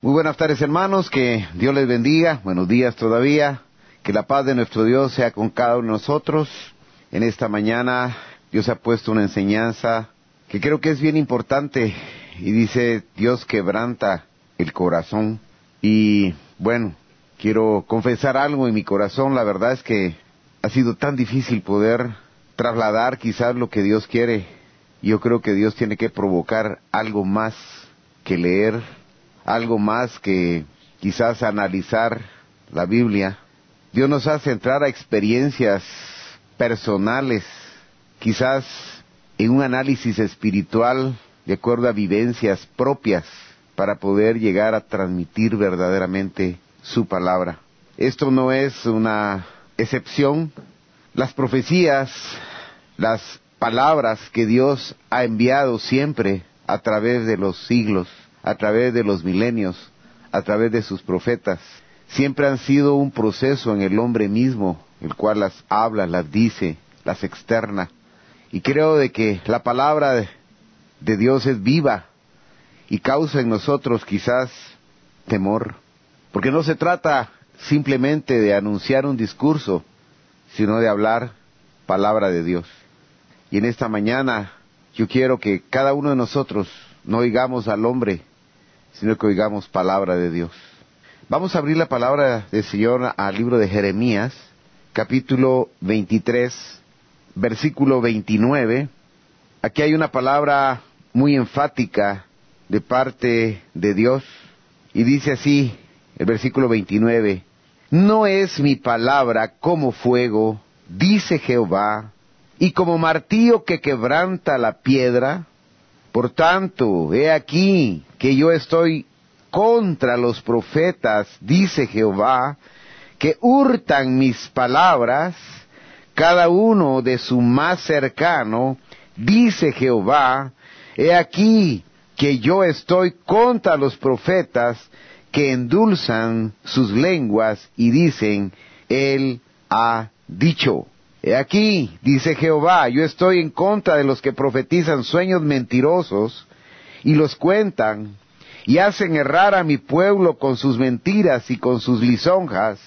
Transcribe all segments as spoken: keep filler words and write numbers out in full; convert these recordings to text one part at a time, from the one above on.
Muy buenas tardes, hermanos, que Dios les bendiga, buenos días todavía, que la paz de nuestro Dios sea con cada uno de nosotros. En esta mañana Dios ha puesto una enseñanza que creo que es bien importante y dice: Dios quebranta el corazón. Y bueno, quiero confesar algo en mi corazón. La verdad es que ha sido tan difícil poder trasladar quizás lo que Dios quiere. Yo creo que Dios tiene que provocar algo más que leer, algo más que quizás analizar la Biblia. Dios nos hace entrar a experiencias personales, quizás en un análisis espiritual de acuerdo a vivencias propias, para poder llegar a transmitir verdaderamente su palabra. Esto no es una excepción. Las profecías, las palabras que Dios ha enviado siempre a través de los siglos, a través de los milenios, a través de sus profetas, siempre han sido un proceso en el hombre mismo, el cual las habla, las dice, las externa. Y creo de que la palabra de, de Dios es viva y causa en nosotros quizás temor, porque no se trata simplemente de anunciar un discurso, sino de hablar palabra de Dios. Y en esta mañana yo quiero que cada uno de nosotros no oigamos al hombre, sino que oigamos palabra de Dios. Vamos a abrir la palabra del Señor al libro de Jeremías, capítulo veintitrés, versículo veintinueve. Aquí hay una palabra muy enfática de parte de Dios, y dice así, el versículo veintinueve: No es mi palabra como fuego, dice Jehová, y como martillo que quebranta la piedra. Por tanto, he aquí que yo estoy contra los profetas, dice Jehová, que hurtan mis palabras, cada uno de su más cercano, dice Jehová. He aquí que yo estoy contra los profetas que endulzan sus lenguas y dicen: Él ha dicho. He aquí, dice Jehová, yo estoy en contra de los que profetizan sueños mentirosos y los cuentan, y hacen errar a mi pueblo con sus mentiras y con sus lisonjas,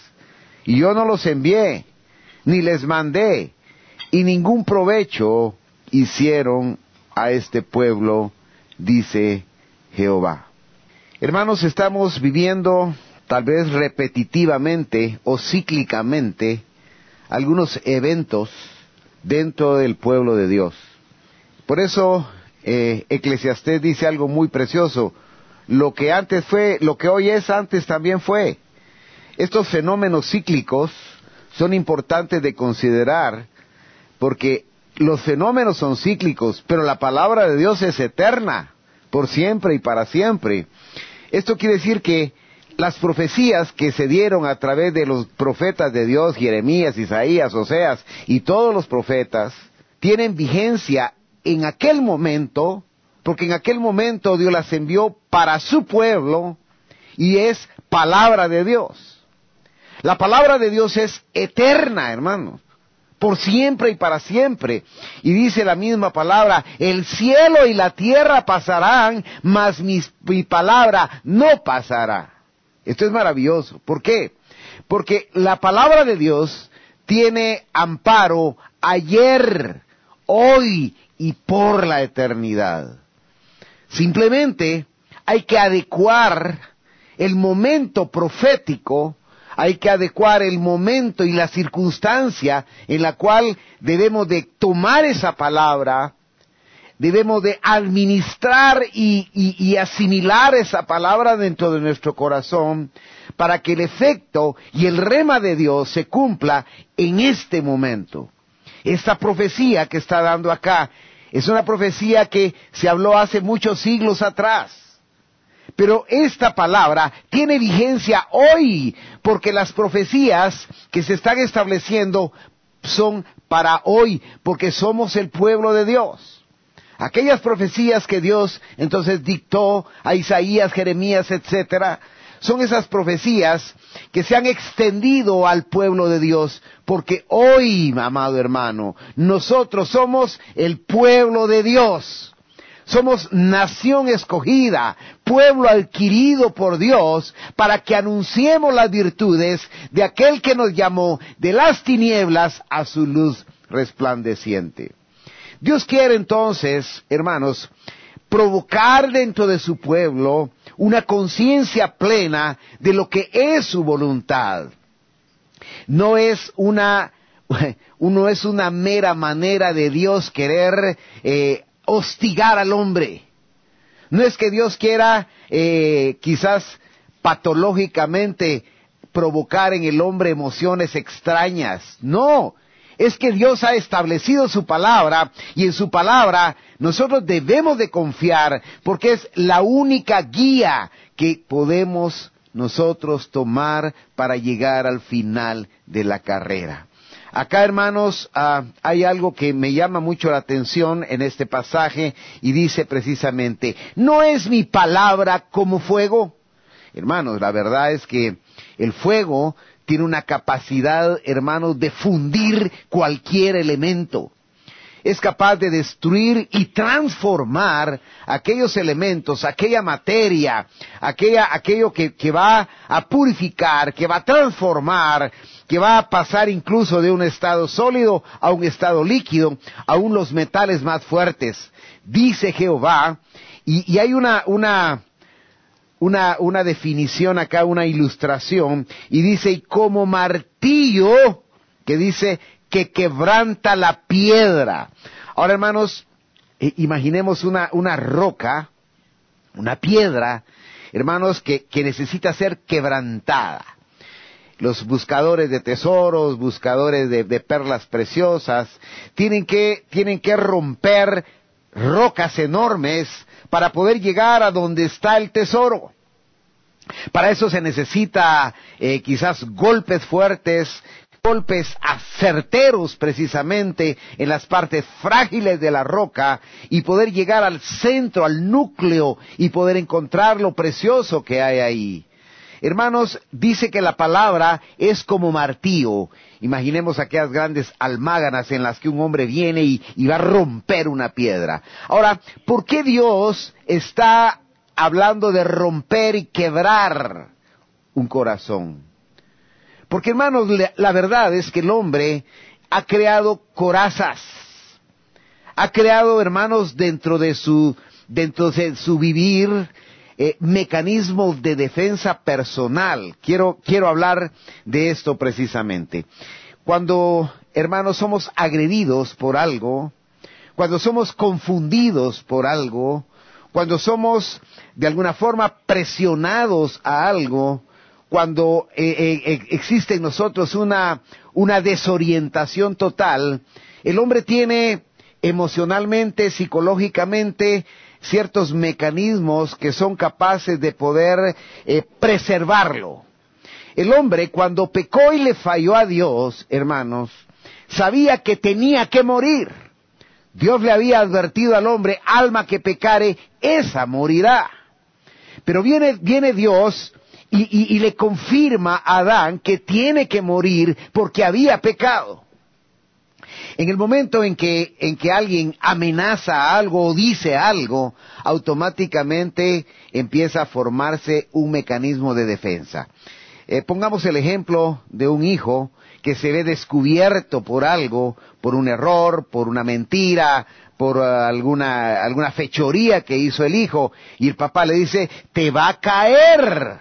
y yo no los envié, ni les mandé, y ningún provecho hicieron a este pueblo, dice Jehová. Hermanos, estamos viviendo, tal vez repetitivamente o cíclicamente, algunos eventos dentro del pueblo de Dios. Por eso eh, Eclesiastés dice algo muy precioso: lo que antes fue, lo que hoy es, antes también fue. Estos fenómenos cíclicos son importantes de considerar, porque los fenómenos son cíclicos, pero la palabra de Dios es eterna, por siempre y para siempre. Esto quiere decir que las profecías que se dieron a través de los profetas de Dios, Jeremías, Isaías, Oseas y todos los profetas, tienen vigencia en aquel momento, porque en aquel momento Dios las envió para su pueblo, y es palabra de Dios. La palabra de Dios es eterna, hermanos, por siempre y para siempre. Y dice la misma palabra: el cielo y la tierra pasarán, mas mi, mi palabra no pasará. Esto es maravilloso. ¿Por qué? Porque la palabra de Dios tiene amparo ayer, hoy y por la eternidad. Simplemente hay que adecuar el momento profético, hay que adecuar el momento y la circunstancia en la cual debemos de tomar esa palabra, debemos de administrar y, y, y asimilar esa palabra dentro de nuestro corazón, para que el efecto y el rema de Dios se cumpla en este momento. Esta profecía que está dando acá es una profecía que se habló hace muchos siglos atrás. Pero esta palabra tiene vigencia hoy, porque las profecías que se están estableciendo son para hoy, porque somos el pueblo de Dios. Aquellas profecías que Dios entonces dictó a Isaías, Jeremías, etcétera, son esas profecías que se han extendido al pueblo de Dios, porque hoy, amado hermano, nosotros somos el pueblo de Dios. Somos nación escogida, pueblo adquirido por Dios, para que anunciemos las virtudes de aquel que nos llamó de las tinieblas a su luz resplandeciente. Dios quiere entonces, hermanos, provocar dentro de su pueblo una conciencia plena de lo que es su voluntad. No es una, no es una mera manera de Dios querer eh, hostigar al hombre. No es que Dios quiera eh, quizás patológicamente provocar en el hombre emociones extrañas. No, es que Dios ha establecido su palabra, y en su palabra nosotros debemos de confiar, porque es la única guía que podemos nosotros tomar para llegar al final de la carrera. Acá, hermanos, uh, hay algo que me llama mucho la atención en este pasaje, y dice precisamente, ¿no es mi palabra como fuego? Hermanos, la verdad es que el fuego tiene una capacidad, hermanos, de fundir cualquier elemento. Es capaz de destruir y transformar aquellos elementos, aquella materia, aquella, aquello que, que va a purificar, que va a transformar, que va a pasar incluso de un estado sólido a un estado líquido, aún los metales más fuertes. Dice Jehová, y, y hay una, una, una, una definición acá, una ilustración, y dice, y como martillo, que dice, que quebranta la piedra. Ahora, hermanos, eh, imaginemos una, una roca, una piedra, hermanos, que, que necesita ser quebrantada. Los buscadores de tesoros, buscadores de, de perlas preciosas, tienen que, tienen que romper rocas enormes para poder llegar a donde está el tesoro. Para eso se necesita eh, quizás golpes fuertes, golpes certeros precisamente en las partes frágiles de la roca, y poder llegar al centro, al núcleo, y poder encontrar lo precioso que hay ahí. Hermanos, dice que la palabra es como martillo. Imaginemos aquellas grandes almáganas en las que un hombre viene y, y va a romper una piedra. Ahora, ¿por qué Dios está hablando de romper y quebrar un corazón? Porque, hermanos, la verdad es que el hombre ha creado corazas. Ha creado, hermanos, dentro de su, dentro de su vivir, eh, mecanismos de defensa personal. Quiero, quiero hablar de esto precisamente. Cuando, hermanos, somos agredidos por algo, cuando somos confundidos por algo, cuando somos, de alguna forma, presionados a algo, cuando eh, eh, existe en nosotros una, una desorientación total, el hombre tiene emocionalmente, psicológicamente, ciertos mecanismos que son capaces de poder eh, preservarlo. El hombre, cuando pecó y le falló a Dios, hermanos, sabía que tenía que morir. Dios le había advertido al hombre, alma que pecare, esa morirá. Pero viene, viene Dios y, y, y le confirma a Adán que tiene que morir porque había pecado. En el momento en que, en que alguien amenaza algo o dice algo, automáticamente empieza a formarse un mecanismo de defensa. Eh, pongamos el ejemplo de un hijo que se ve descubierto por algo, por un error, por una mentira, por uh, alguna, alguna fechoría que hizo el hijo, y el papá le dice, te va a caer,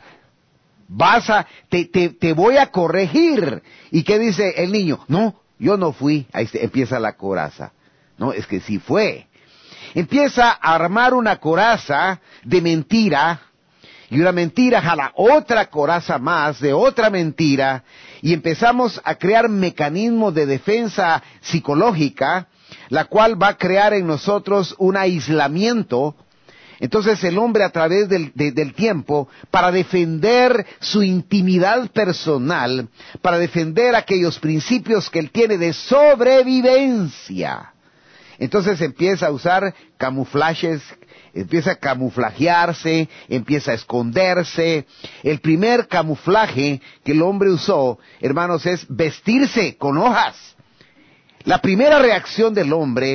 vas a, te, te, te voy a corregir. ¿Y qué dice el niño? No, yo no fui. Ahí se, empieza la coraza. No, es que sí fue. Empieza a armar una coraza de mentira, y una mentira jala otra coraza más de otra mentira, y empezamos a crear mecanismos de defensa psicológica, la cual va a crear en nosotros un aislamiento. Entonces el hombre, a través del, de, del tiempo, para defender su intimidad personal, para defender aquellos principios que él tiene de sobrevivencia, entonces empieza a usar camuflajes, empieza a camuflajearse, empieza a esconderse. El primer camuflaje que el hombre usó, hermanos, es vestirse con hojas. La primera reacción del hombre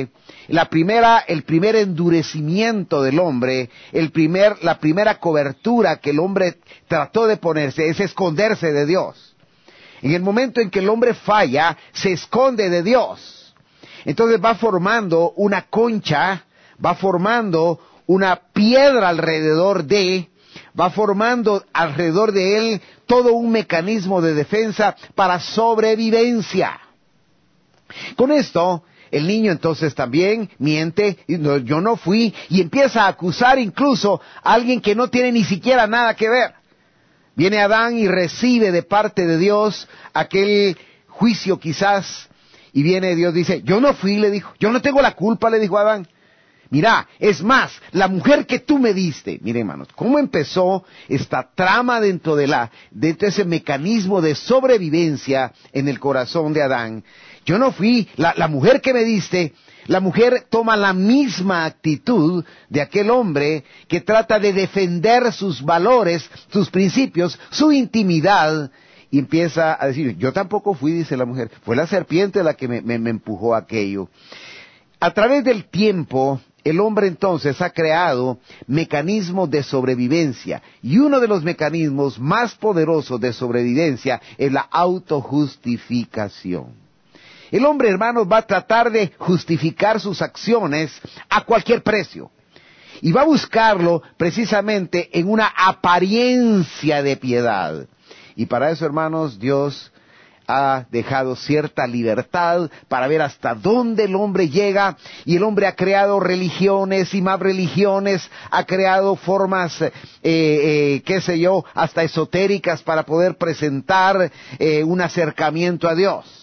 la primera, el primer endurecimiento del hombre, el primer, la primera cobertura que el hombre trató de ponerse es esconderse de Dios. En el momento en que el hombre falla, se esconde de Dios. Entonces va formando una concha, va formando una piedra alrededor de, va formando alrededor de él todo un mecanismo de defensa para sobrevivencia. Con esto, el niño entonces también miente, no, yo no fui, y empieza a acusar incluso a alguien que no tiene ni siquiera nada que ver. Viene Adán y recibe de parte de Dios aquel juicio quizás, y viene Dios y dice, yo no fui, le dijo, yo no tengo la culpa, le dijo Adán. Mira, es más, la mujer que tú me diste, mire hermanos, cómo empezó esta trama dentro de la, dentro de ese mecanismo de sobrevivencia en el corazón de Adán. Yo no fui, la, la mujer que me diste, la mujer toma la misma actitud de aquel hombre que trata de defender sus valores, sus principios, su intimidad, y empieza a decir, yo tampoco fui, dice la mujer, fue la serpiente la que me, me, me empujó a aquello. A través del tiempo, el hombre entonces ha creado mecanismos de sobrevivencia, y uno de los mecanismos más poderosos de sobrevivencia es la autojustificación. El hombre, hermanos, va a tratar de justificar sus acciones a cualquier precio. Y va a buscarlo precisamente en una apariencia de piedad. Y para eso, hermanos, Dios ha dejado cierta libertad para ver hasta dónde el hombre llega, y el hombre ha creado religiones y más religiones, ha creado formas, eh, eh, qué sé yo, hasta esotéricas para poder presentar eh, un acercamiento a Dios.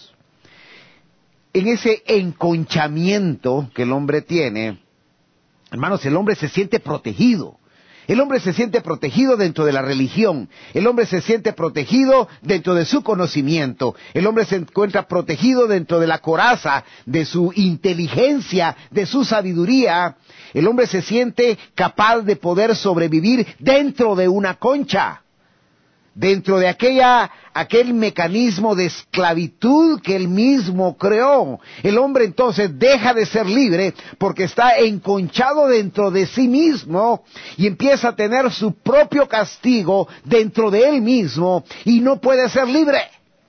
En ese enconchamiento que el hombre tiene, hermanos, el hombre se siente protegido. El hombre se siente protegido dentro de la religión. El hombre se siente protegido dentro de su conocimiento. El hombre se encuentra protegido dentro de la coraza, de su inteligencia, de su sabiduría. El hombre se siente capaz de poder sobrevivir dentro de una concha, dentro de aquella, aquel mecanismo de esclavitud que él mismo creó. El hombre entonces deja de ser libre porque está enconchado dentro de sí mismo y empieza a tener su propio castigo dentro de él mismo y no puede ser libre.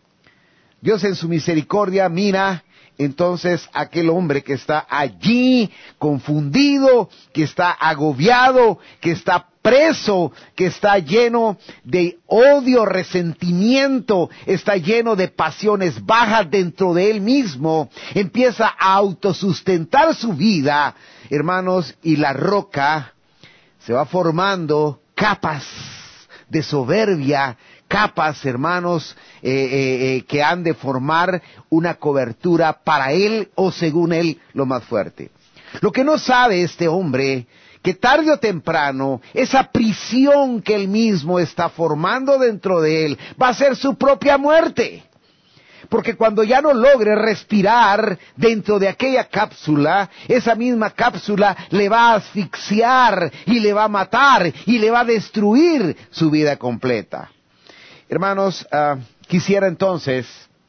Dios en su misericordia mira entonces aquel hombre que está allí confundido, que está agobiado, que está preso, que está lleno de odio, resentimiento, está lleno de pasiones bajas dentro de él mismo, empieza a autosustentar su vida, hermanos, y la roca se va formando capas de soberbia, capas, hermanos, eh, eh, eh, que han de formar una cobertura para él o según él lo más fuerte. Lo que no sabe este hombre, que tarde o temprano, esa prisión que él mismo está formando dentro de él, va a ser su propia muerte. Porque cuando ya no logre respirar dentro de aquella cápsula, esa misma cápsula le va a asfixiar y le va a matar y le va a destruir su vida completa. Hermanos, uh, quisiera entonces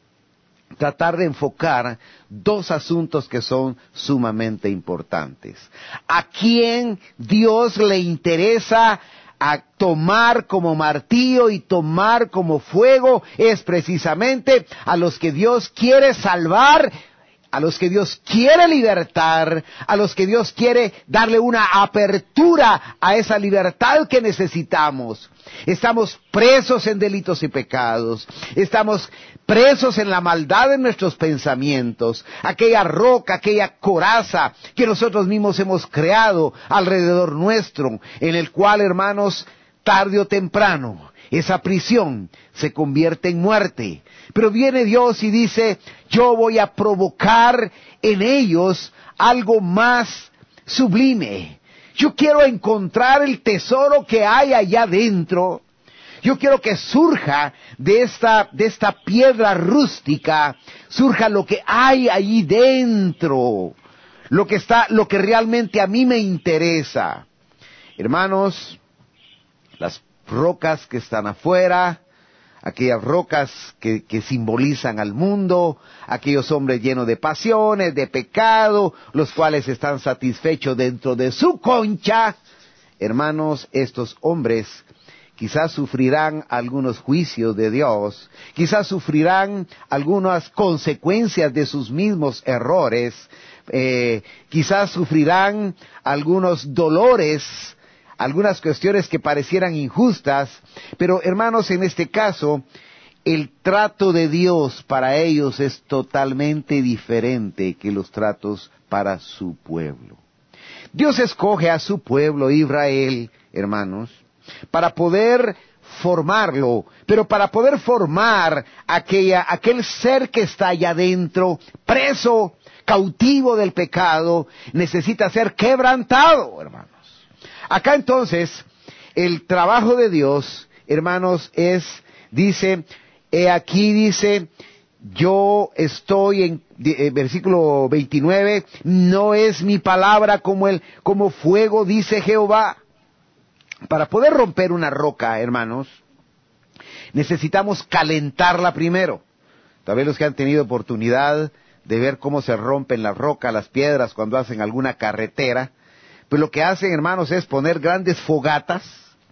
tratar de enfocar dos asuntos que son sumamente importantes. ¿A quién Dios le interesa a tomar como martillo y tomar como fuego? Es precisamente a los que Dios quiere salvar, a los que Dios quiere libertar, a los que Dios quiere darle una apertura a esa libertad que necesitamos. Estamos presos en delitos y pecados, estamos presos en la maldad de nuestros pensamientos, aquella roca, aquella coraza que nosotros mismos hemos creado alrededor nuestro, en el cual, hermanos, tarde o temprano, esa prisión se convierte en muerte. Pero viene Dios y dice, yo voy a provocar en ellos algo más sublime. Yo quiero encontrar el tesoro que hay allá dentro. Yo quiero que surja de esta, de esta piedra rústica, surja lo que hay allí dentro, lo que está, lo que realmente a mí me interesa. Hermanos, las rocas que están afuera, aquellas rocas que, que simbolizan al mundo, aquellos hombres llenos de pasiones, de pecado, los cuales están satisfechos dentro de su concha. Hermanos, estos hombres quizás sufrirán algunos juicios de Dios, quizás sufrirán algunas consecuencias de sus mismos errores, eh, quizás sufrirán algunos dolores, algunas cuestiones que parecieran injustas, pero hermanos, en este caso, el trato de Dios para ellos es totalmente diferente que los tratos para su pueblo. Dios escoge a su pueblo Israel, hermanos, para poder formarlo, pero para poder formar aquella, aquel ser que está allá adentro, preso, cautivo del pecado, necesita ser quebrantado, hermanos. Acá entonces, el trabajo de Dios, hermanos, es, dice, he aquí dice, yo estoy en, eh, versículo veintinueve, no es mi palabra como el, como fuego, dice Jehová. Para poder romper una roca, hermanos, necesitamos calentarla primero. Tal vez los que han tenido oportunidad de ver cómo se rompen las rocas, las piedras, cuando hacen alguna carretera, pues lo que hacen, hermanos, es poner grandes fogatas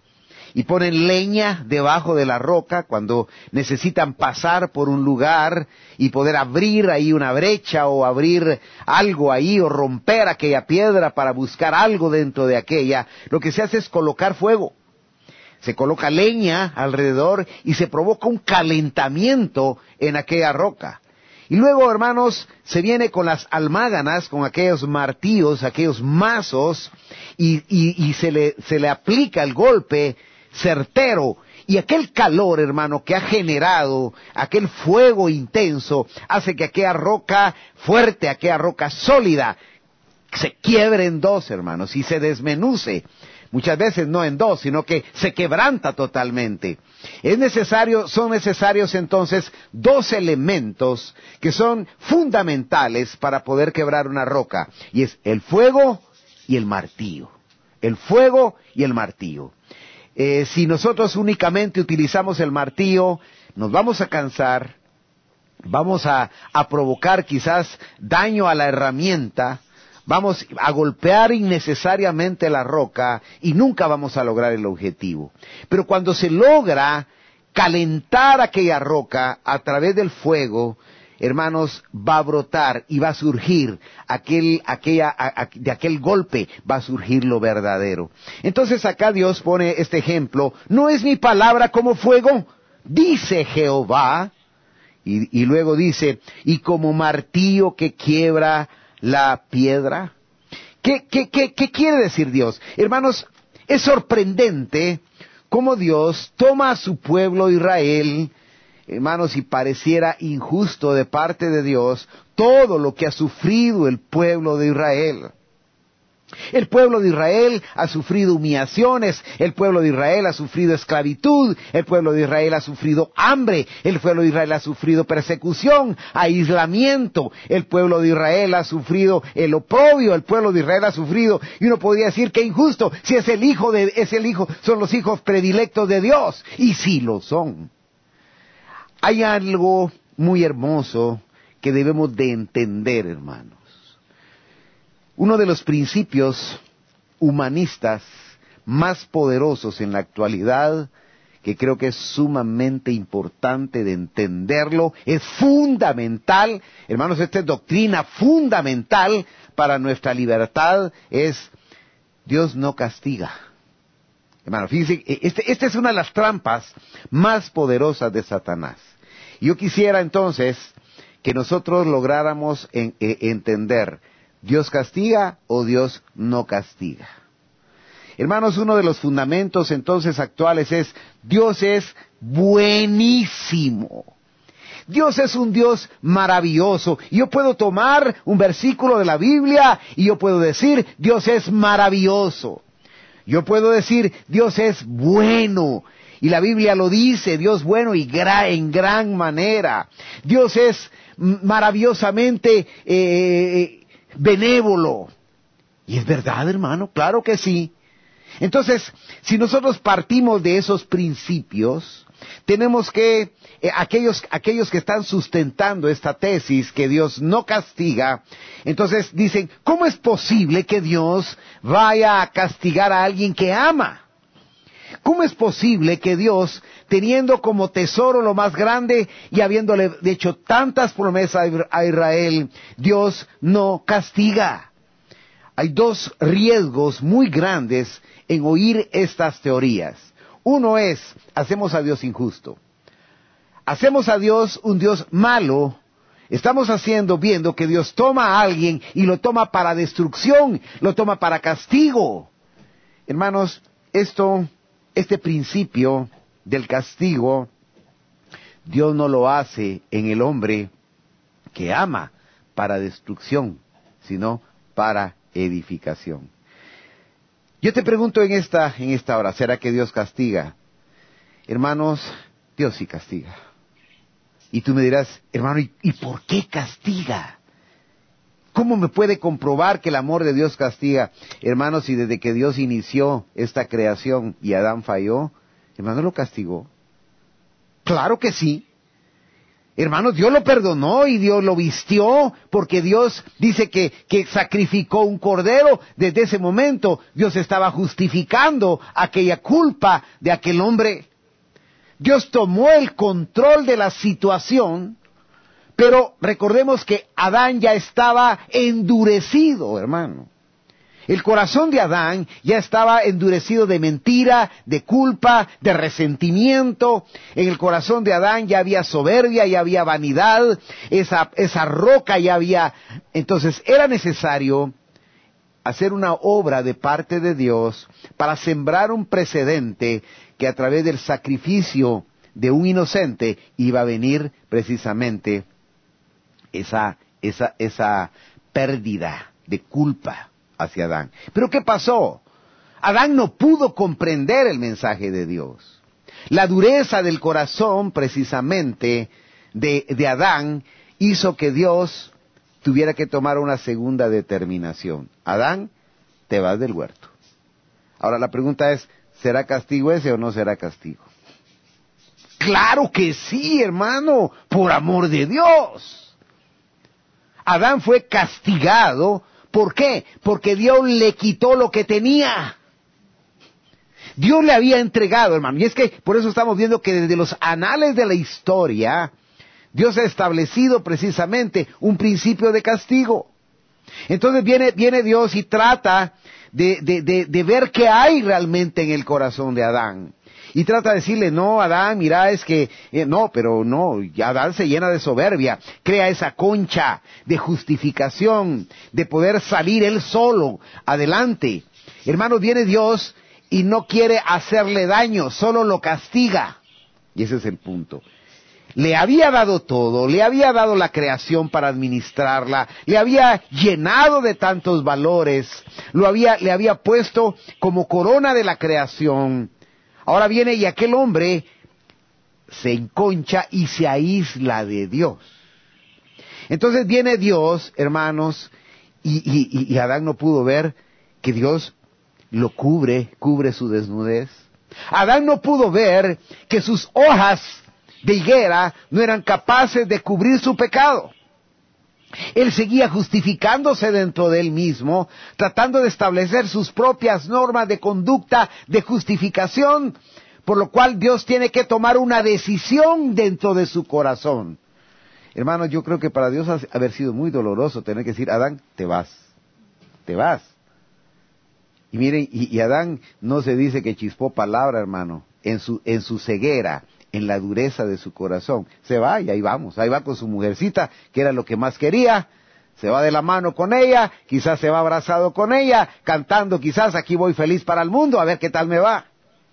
y ponen leña debajo de la roca cuando necesitan pasar por un lugar y poder abrir ahí una brecha o abrir algo ahí o romper aquella piedra para buscar algo dentro de aquella. Lo que se hace es colocar fuego. Se coloca leña alrededor y se provoca un calentamiento en aquella roca. Y luego, hermanos, se viene con las almáganas, con aquellos martillos, aquellos mazos, y, y, y se le, se le aplica el golpe certero, y aquel calor, hermano, que ha generado aquel fuego intenso, hace que aquella roca fuerte, aquella roca sólida, se quiebre en dos, hermanos, y se desmenuce. Muchas veces no en dos, sino que se quebranta totalmente. Es necesario, son necesarios entonces dos elementos que son fundamentales para poder quebrar una roca, y es el fuego y el martillo. El fuego y el martillo. Eh, si nosotros únicamente utilizamos el martillo, nos vamos a cansar, vamos a, a provocar quizás daño a la herramienta, vamos a golpear innecesariamente la roca y nunca vamos a lograr el objetivo. Pero cuando se logra calentar aquella roca a través del fuego, hermanos, va a brotar y va a surgir aquel, aquella, a, a, de aquel golpe va a surgir lo verdadero. Entonces acá Dios pone este ejemplo, no es mi palabra como fuego, dice Jehová, y, y luego dice, y como martillo que quiebra la piedra. ¿Qué, qué, qué, qué quiere decir Dios? Hermanos, es sorprendente cómo Dios toma a su pueblo Israel, hermanos, y pareciera injusto de parte de Dios todo lo que ha sufrido el pueblo de Israel. El pueblo de Israel ha sufrido humillaciones, el pueblo de Israel ha sufrido esclavitud, el pueblo de Israel ha sufrido hambre, el pueblo de Israel ha sufrido persecución, aislamiento, el pueblo de Israel ha sufrido el oprobio, el pueblo de Israel ha sufrido, y uno podría decir que injusto, si es el hijo de, es el hijo, son los hijos predilectos de Dios, y sí lo son. Hay algo muy hermoso que debemos de entender, hermanos. Uno de los principios humanistas más poderosos en la actualidad, que creo que es sumamente importante de entenderlo, es fundamental, hermanos, esta es doctrina fundamental para nuestra libertad, es Dios no castiga. Hermano, fíjense, este, esta es una de las trampas más poderosas de Satanás. Yo quisiera entonces que nosotros lográramos en, eh, entender, ¿Dios castiga o Dios no castiga? Hermanos, uno de los fundamentos entonces actuales es, Dios es buenísimo. Dios es un Dios maravilloso. Y yo puedo tomar un versículo de la Biblia y yo puedo decir, Dios es maravilloso. Yo puedo decir, Dios es bueno. Y la Biblia lo dice, Dios bueno y gra- en gran manera. Dios es maravillosamente eh, benévolo. Y es verdad, hermano, claro que sí. Entonces, si nosotros partimos de esos principios, tenemos que, eh, aquellos, aquellos que están sustentando esta tesis que Dios no castiga, entonces dicen, ¿cómo es posible que Dios vaya a castigar a alguien que ama? ¿Cómo es posible que Dios, teniendo como tesoro lo más grande y habiéndole hecho tantas promesas a Israel, Dios no castiga? Hay dos riesgos muy grandes en oír estas teorías. Uno es, hacemos a Dios injusto. Hacemos a Dios un Dios malo. Estamos haciendo, viendo que Dios toma a alguien y lo toma para destrucción, lo toma para castigo. Hermanos, esto, este principio del castigo, Dios no lo hace en el hombre que ama para destrucción, sino para edificación. Yo te pregunto en esta, en esta hora, ¿será que Dios castiga? Hermanos, Dios sí castiga. Y tú me dirás, hermano, ¿y, ¿y por qué castiga? ¿Cómo me puede comprobar que el amor de Dios castiga? Hermanos, si desde que Dios inició esta creación y Adán falló, hermano, ¿lo castigó? Claro que sí. Hermanos, Dios lo perdonó y Dios lo vistió, porque Dios dice que, que sacrificó un cordero. Desde ese momento Dios estaba justificando aquella culpa de aquel hombre. Dios tomó el control de la situación, pero recordemos que Adán ya estaba endurecido, hermano. El corazón de Adán ya estaba endurecido de mentira, de culpa, de resentimiento. En el corazón de Adán ya había soberbia, ya había vanidad, esa, esa roca ya había... Entonces era necesario hacer una obra de parte de Dios para sembrar un precedente que a través del sacrificio de un inocente iba a venir precisamente esa, esa, esa pérdida de culpa hacia Adán. ¿Pero qué pasó? Adán no pudo comprender el mensaje de Dios. La dureza del corazón, precisamente, de, de Adán, hizo que Dios tuviera que tomar una segunda determinación. Adán, te vas del huerto. Ahora la pregunta es, ¿será castigo ese o no será castigo? ¡Claro que sí, hermano! ¡Por amor de Dios! Adán fue castigado. ¿Por qué? Porque Dios le quitó lo que tenía. Dios le había entregado, hermano. Y es que por eso estamos viendo que desde los anales de la historia, Dios ha establecido precisamente un principio de castigo. Entonces viene, viene Dios y trata de, de, de, de ver qué hay realmente en el corazón de Adán. Y trata de decirle, no, Adán, mira, es que, eh, no, pero no, Adán se llena de soberbia, crea esa concha de justificación, de poder salir él solo adelante. Hermano, viene Dios y no quiere hacerle daño, solo lo castiga. Y ese es el punto. Le había dado todo, le había dado la creación para administrarla, le había llenado de tantos valores, lo había, le había puesto como corona de la creación. Ahora viene y aquel hombre se enconcha y se aísla de Dios. Entonces viene Dios, hermanos, y, y, y Adán no pudo ver que Dios lo cubre, cubre su desnudez. Adán no pudo ver que sus hojas de higuera no eran capaces de cubrir su pecado. Él seguía justificándose dentro de él mismo, tratando de establecer sus propias normas de conducta, de justificación, por lo cual Dios tiene que tomar una decisión dentro de su corazón. Hermanos, yo creo que para Dios ha haber sido muy doloroso tener que decir, Adán, te vas, te vas. Y miren, y, y Adán no se dice que chispó palabra, hermano, en su, en su ceguera, en la dureza de su corazón. Se va y ahí vamos, ahí va con su mujercita, que era lo que más quería, se va de la mano con ella, quizás se va abrazado con ella, cantando quizás, aquí voy feliz para el mundo, a ver qué tal me va.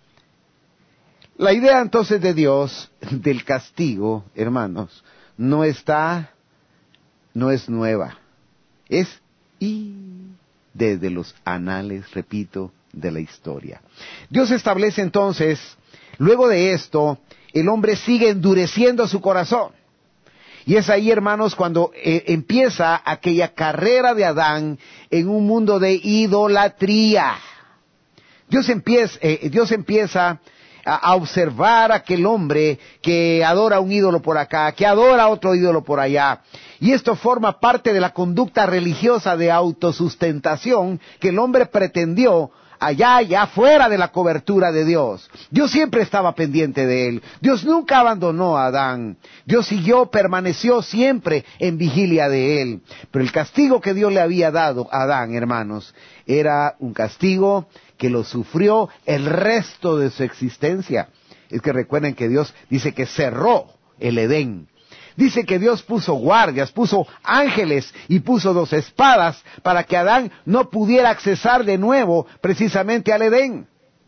La idea entonces de Dios, del castigo, hermanos, no está, no es nueva, es y desde los anales, repito, de la historia. Dios establece entonces, luego de esto, el hombre sigue endureciendo su corazón. Y es ahí, hermanos, cuando eh, empieza aquella carrera de Adán en un mundo de idolatría. Dios empieza, eh, Dios empieza a, a observar a aquel hombre que adora un ídolo por acá, que adora otro ídolo por allá. Y esto forma parte de la conducta religiosa de autosustentación que el hombre pretendió allá, allá fuera de la cobertura de Dios. Dios siempre estaba pendiente de él. Dios nunca abandonó a Adán. Dios siguió, permaneció siempre en vigilia de él. Pero el castigo que Dios le había dado a Adán, hermanos, era un castigo que lo sufrió el resto de su existencia. Es que recuerden que Dios dice que cerró el Edén. Dice que Dios puso guardias, puso ángeles y puso dos espadas para que Adán no pudiera accesar de nuevo precisamente al Edén.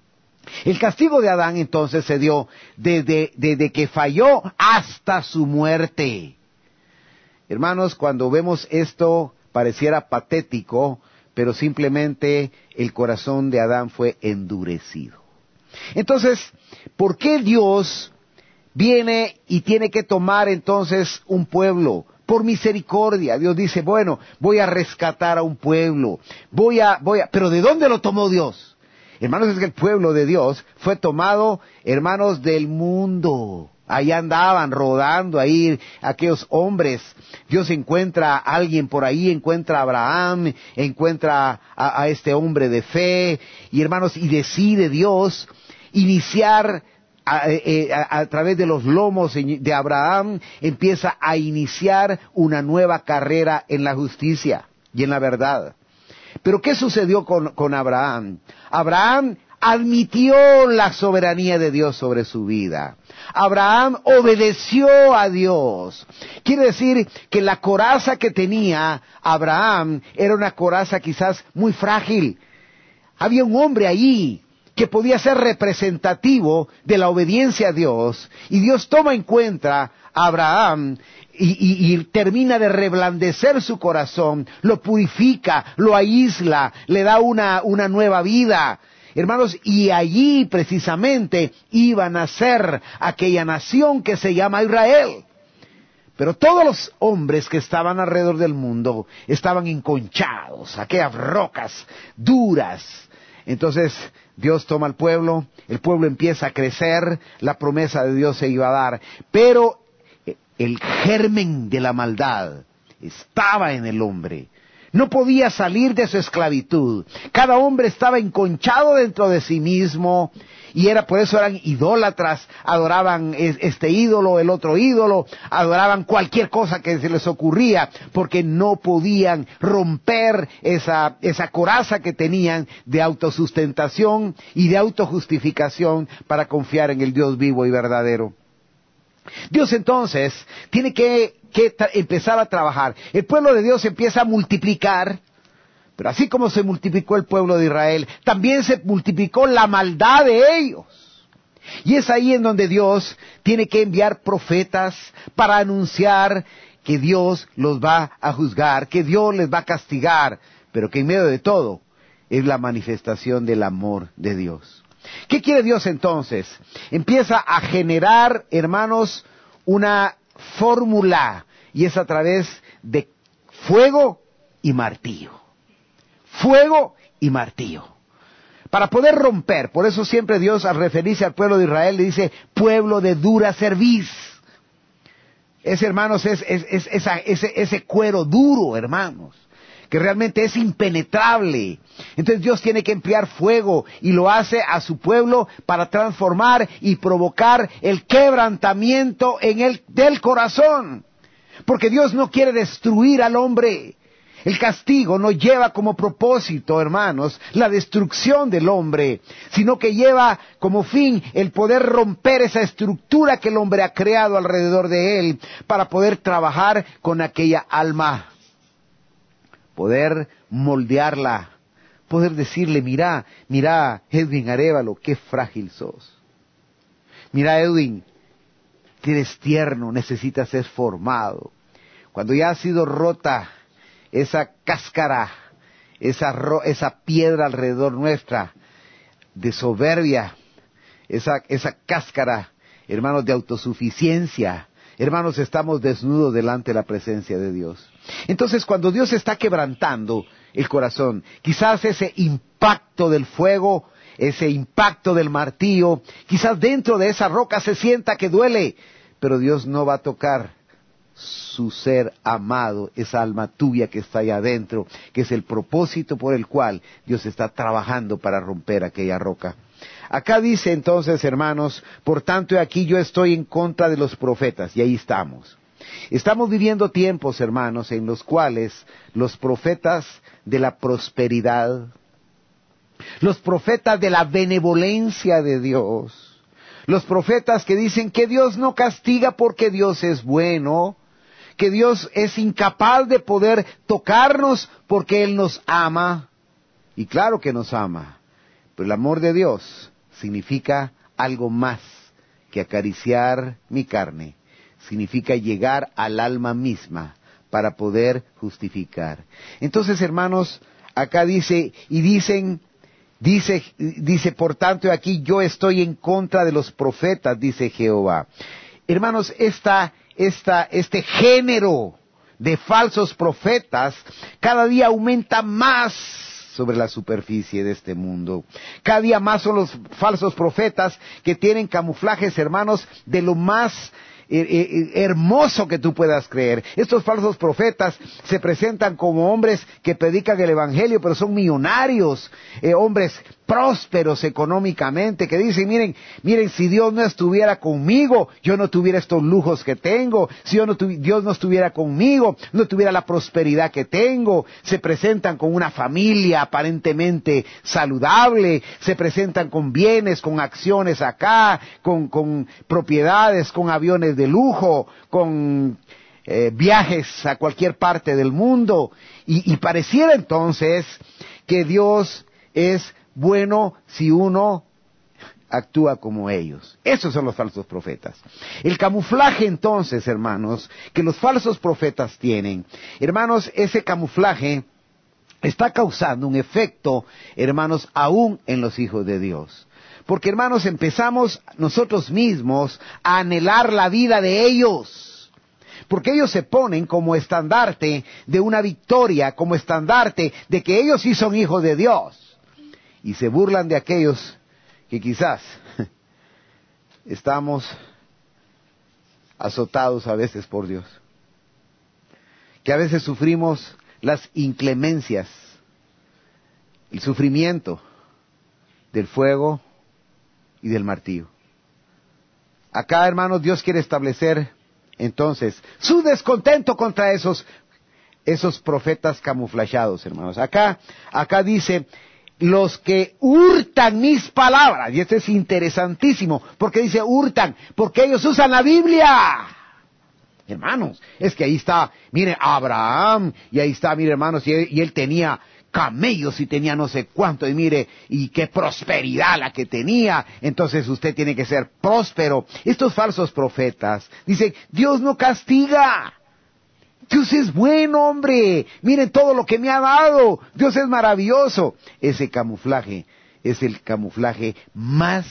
El castigo de Adán entonces se dio desde, desde que falló hasta su muerte. Hermanos, cuando vemos esto pareciera patético, pero simplemente el corazón de Adán fue endurecido. Entonces, ¿por qué Dios viene y tiene que tomar entonces un pueblo? Por misericordia. Dios dice, bueno, voy a rescatar a un pueblo. Voy a, voy a, pero ¿de dónde lo tomó Dios? Hermanos, es que el pueblo de Dios fue tomado, hermanos, del mundo. Ahí andaban rodando ahí aquellos hombres. Dios encuentra a alguien por ahí, encuentra a Abraham, encuentra a, a este hombre de fe. Y hermanos, y decide Dios iniciar A, a, a través de los lomos de Abraham, empieza a iniciar una nueva carrera en la justicia y en la verdad. Pero ¿qué sucedió con, con Abraham? Abraham admitió la soberanía de Dios sobre su vida. Abraham obedeció a Dios. Quiere decir que la coraza que tenía Abraham era una coraza quizás muy frágil. Había un hombre ahí que podía ser representativo de la obediencia a Dios, y Dios toma en cuenta a Abraham y, y, y termina de reblandecer su corazón, lo purifica, lo aísla, le da una, una nueva vida. Hermanos, y allí precisamente iba a nacer aquella nación que se llama Israel. Pero todos los hombres que estaban alrededor del mundo estaban enconchados, aquellas rocas duras. Entonces Dios toma al pueblo, el pueblo empieza a crecer, la promesa de Dios se iba a dar, pero el germen de la maldad estaba en el hombre. No podía salir de su esclavitud. Cada hombre estaba enconchado dentro de sí mismo, y era por eso eran idólatras, adoraban este ídolo, el otro ídolo, adoraban cualquier cosa que se les ocurría, porque no podían romper esa, esa coraza que tenían de autosustentación y de autojustificación para confiar en el Dios vivo y verdadero. Dios entonces tiene que, que tra- empezar a trabajar. El pueblo de Dios empieza a multiplicar, pero así como se multiplicó el pueblo de Israel, también se multiplicó la maldad de ellos. Y es ahí en donde Dios tiene que enviar profetas para anunciar que Dios los va a juzgar, que Dios les va a castigar, pero que en medio de todo es la manifestación del amor de Dios. ¿Qué quiere Dios entonces? Empieza a generar, hermanos, una fórmula, y es a través de fuego y martillo. Fuego y martillo. Para poder romper, por eso siempre Dios al referirse al pueblo de Israel le dice, pueblo de dura cerviz. Ese, hermanos, es, es, es esa, ese, ese cuero duro, hermanos, que realmente es impenetrable. Entonces Dios tiene que emplear fuego, y lo hace a su pueblo para transformar y provocar el quebrantamiento en el del corazón. Porque Dios no quiere destruir al hombre. El castigo no lleva como propósito, hermanos, la destrucción del hombre, sino que lleva como fin el poder romper esa estructura que el hombre ha creado alrededor de él, para poder trabajar con aquella alma, poder moldearla, poder decirle, mira, mira, Edwin Arévalo, qué frágil sos. Mira, Edwin, eres tierno, necesitas ser formado. Cuando ya ha sido rota esa cáscara, esa, ro- esa piedra alrededor nuestra de soberbia, esa, esa cáscara, hermanos, de autosuficiencia, hermanos, estamos desnudos delante de la presencia de Dios. Entonces, cuando Dios está quebrantando el corazón, quizás ese impacto del fuego ese impacto del martillo, quizás dentro de esa roca se sienta que duele, pero Dios no va a tocar su ser amado, esa alma tuya que está allá adentro, que es el propósito por el cual Dios está trabajando para romper aquella roca. Acá dice entonces, hermanos, por tanto aquí yo estoy en contra de los profetas, y ahí estamos. Estamos viviendo tiempos, hermanos, en los cuales los profetas de la prosperidad, los profetas de la benevolencia de Dios, los profetas que dicen que Dios no castiga porque Dios es bueno, que Dios es incapaz de poder tocarnos porque Él nos ama, y claro que nos ama, pero el amor de Dios significa algo más que acariciar mi carne, significa llegar al alma misma para poder justificar. Entonces, hermanos, acá dice, y dicen, dice, dice, por tanto aquí yo estoy en contra de los profetas, dice Jehová. Hermanos, esta, esta, este género de falsos profetas cada día aumenta más sobre la superficie de este mundo. Cada día más son los falsos profetas que tienen camuflajes, hermanos, de lo más hermoso que tú puedas creer. Estos falsos profetas se presentan como hombres que predican el evangelio, pero son millonarios, eh, hombres prósperos económicamente, que dicen, miren, miren, si Dios no estuviera conmigo, yo no tuviera estos lujos que tengo, si yo no tu, Dios no estuviera conmigo, no tuviera la prosperidad que tengo. Se presentan con una familia aparentemente saludable, se presentan con bienes, con acciones acá, con, con propiedades, con aviones de lujo, con eh, viajes a cualquier parte del mundo, y, y pareciera entonces que Dios es bueno si uno actúa como ellos. Esos son los falsos profetas. El camuflaje entonces, hermanos, que los falsos profetas tienen, hermanos, ese camuflaje está causando un efecto, hermanos, aún en los hijos de Dios. Porque, hermanos, empezamos nosotros mismos a anhelar la vida de ellos. Porque ellos se ponen como estandarte de una victoria, como estandarte de que ellos sí son hijos de Dios. Y se burlan de aquellos que quizás estamos azotados a veces por Dios. Que a veces sufrimos las inclemencias, el sufrimiento del fuego y del martillo. Acá, hermanos, Dios quiere establecer entonces su descontento contra esos, esos profetas camuflajeados, hermanos. Acá, acá dice, los que hurtan mis palabras, y esto es interesantísimo, porque dice hurtan, porque ellos usan la Biblia. Hermanos, es que ahí está, mire, Abraham, y ahí está, mire, hermanos, y él, y él tenía camellos y tenía no sé cuánto, y mire, y qué prosperidad la que tenía, entonces usted tiene que ser próspero. Estos falsos profetas dicen, Dios no castiga, Dios es bueno, hombre, miren todo lo que me ha dado, Dios es maravilloso. Ese camuflaje es el camuflaje más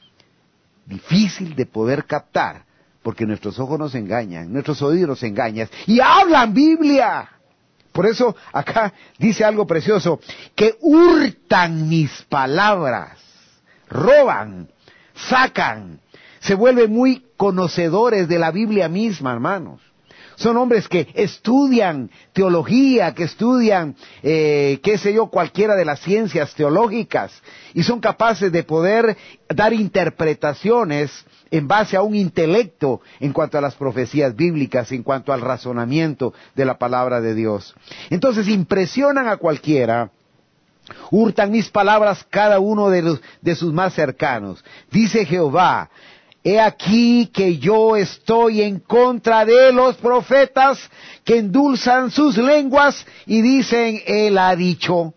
difícil de poder captar, porque nuestros ojos nos engañan, nuestros oídos nos engañan, y hablan Biblia. Por eso acá dice algo precioso, que hurtan mis palabras, roban, sacan, se vuelven muy conocedores de la Biblia misma, hermanos. Son hombres que estudian teología, que estudian, eh, qué sé yo, cualquiera de las ciencias teológicas, y son capaces de poder dar interpretaciones en base a un intelecto en cuanto a las profecías bíblicas, en cuanto al razonamiento de la palabra de Dios. Entonces impresionan a cualquiera, hurtan mis palabras cada uno de, los, de sus más cercanos. Dice Jehová, he aquí que yo estoy en contra de los profetas que endulzan sus lenguas y dicen, él ha dicho.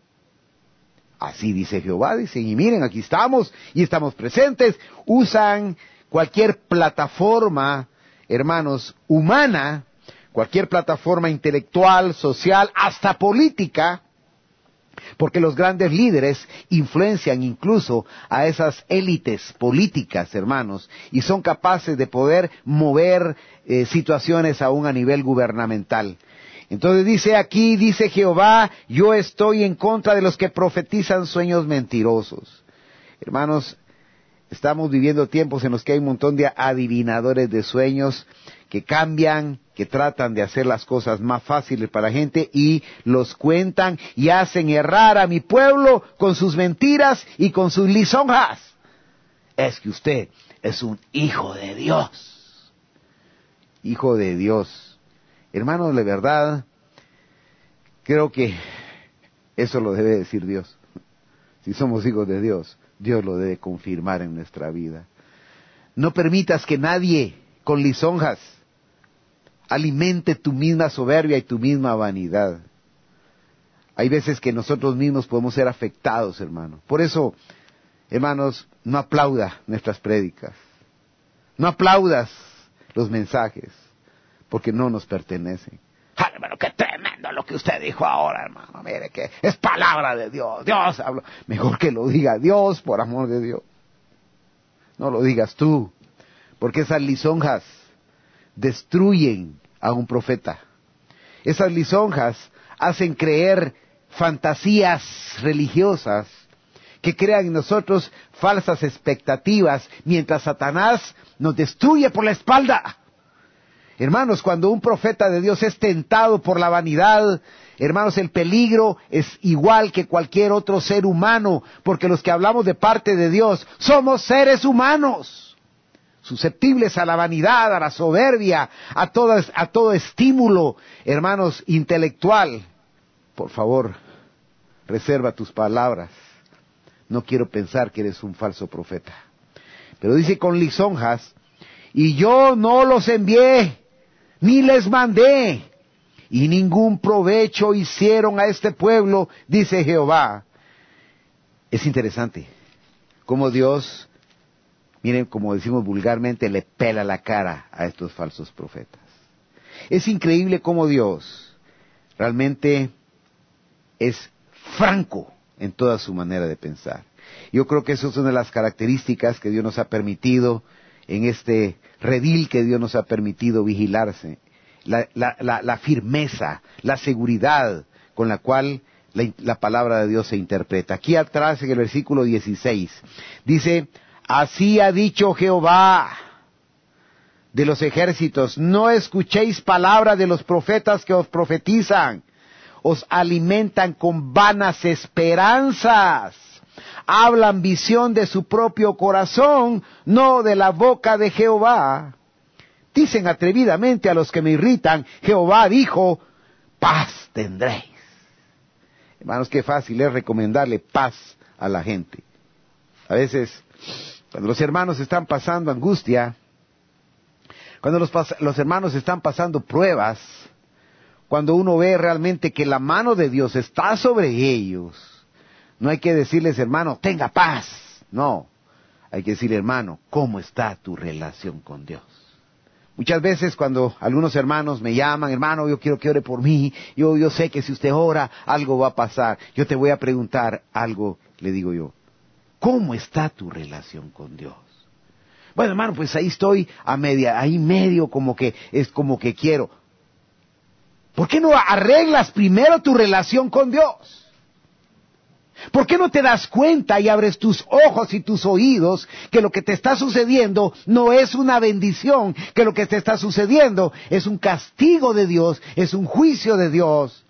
Así dice Jehová, dicen, y miren, aquí estamos, y estamos presentes, usan cualquier plataforma, hermanos, humana, cualquier plataforma intelectual, social, hasta política, porque los grandes líderes influencian incluso a esas élites políticas, hermanos, y son capaces de poder mover eh, situaciones aún a nivel gubernamental. Entonces dice aquí, dice Jehová, yo estoy en contra de los que profetizan sueños mentirosos. Hermanos, estamos viviendo tiempos en los que hay un montón de adivinadores de sueños que cambian, que tratan de hacer las cosas más fáciles para la gente y los cuentan y hacen errar a mi pueblo con sus mentiras y con sus lisonjas. Es que usted es un hijo de Dios. Hijo de Dios. Hermanos, de verdad, creo que eso lo debe decir Dios. Si somos hijos de Dios, Dios lo debe confirmar en nuestra vida. No permitas que nadie con lisonjas alimente tu misma soberbia y tu misma vanidad. Hay veces que nosotros mismos podemos ser afectados, hermano. Por eso, hermanos, no aplauda nuestras prédicas. No aplaudas los mensajes, porque no nos pertenecen. ¡Ah, hermano, qué tremendo lo que usted dijo ahora, hermano! Mire que es palabra de Dios. Dios habló. Mejor que lo diga Dios, por amor de Dios. No lo digas tú, porque esas lisonjas destruyen a un profeta. Esas lisonjas hacen creer fantasías religiosas que crean en nosotros falsas expectativas, mientras Satanás nos destruye por la espalda. Hermanos, cuando un profeta de Dios es tentado por la vanidad, hermanos, el peligro es igual que cualquier otro ser humano, porque los que hablamos de parte de Dios somos seres humanos, susceptibles a la vanidad, a la soberbia, a todo, a todo estímulo, hermanos, intelectual. Por favor, reserva tus palabras. No quiero pensar que eres un falso profeta. Pero dice con lisonjas, y yo no los envié, ni les mandé, y ningún provecho hicieron a este pueblo, dice Jehová. Es interesante cómo Dios, miren, como decimos vulgarmente, le pela la cara a estos falsos profetas. Es increíble cómo Dios realmente es franco en toda su manera de pensar. Yo creo que eso es una de las características que Dios nos ha permitido en este redil que Dios nos ha permitido vigilarse. La, la, la, la firmeza, la seguridad con la cual la, la palabra de Dios se interpreta. Aquí atrás en el versículo dieciséis dice, así ha dicho Jehová de los ejércitos, no escuchéis palabra de los profetas que os profetizan, os alimentan con vanas esperanzas, hablan visión de su propio corazón, no de la boca de Jehová. Dicen atrevidamente a los que me irritan, Jehová dijo, paz tendréis. Hermanos, qué fácil es recomendarle paz a la gente. A veces, cuando los hermanos están pasando angustia, cuando los, los hermanos están pasando pruebas, cuando uno ve realmente que la mano de Dios está sobre ellos, no hay que decirles, hermano, tenga paz. No, hay que decir, hermano, ¿cómo está tu relación con Dios? Muchas veces cuando algunos hermanos me llaman, hermano, yo quiero que ore por mí, yo, yo sé que si usted ora, algo va a pasar. Yo te voy a preguntar algo, le digo yo, ¿cómo está tu relación con Dios? Bueno, hermano, pues ahí estoy a media, ahí medio como que, es como que quiero. ¿Por qué no arreglas primero tu relación con Dios? ¿Por qué no te das cuenta y abres tus ojos y tus oídos que lo que te está sucediendo no es una bendición, que lo que te está sucediendo es un castigo de Dios, es un juicio de Dios?